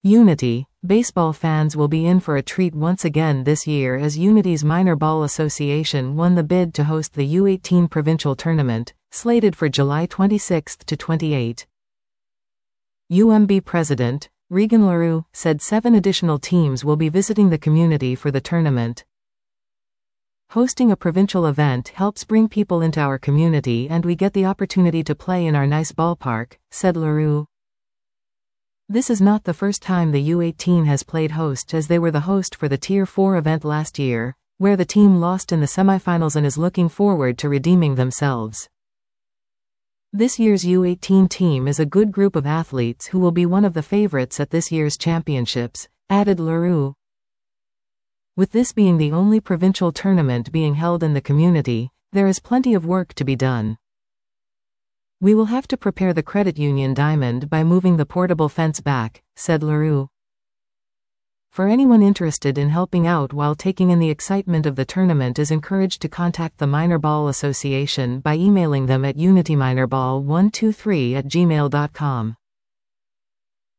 Unity, baseball fans will be in for a treat once again this year as Unity's Minor Ball Association won the bid to host the U18 Provincial Tournament, slated for July 26 to 28. UMB President, Regan Leroux, said 7 additional teams will be visiting the community for the tournament. Hosting a provincial event helps bring people into our community and we get the opportunity to play in our nice ballpark, said Leroux. This is not the first time the U18 has played host, as they were the host for the Tier 4 event last year, where the team lost in the semifinals and is looking forward to redeeming themselves. This year's U18 team is a good group of athletes who will be one of the favorites at this year's championships, added Leroux. With this being the only provincial tournament being held in the community, there is plenty of work to be done. We will have to prepare the credit union diamond by moving the portable fence back, said Leroux. For anyone interested in helping out while taking in the excitement of the tournament is encouraged to contact the Minor Ball Association by emailing them at unityminerball123@gmail.com.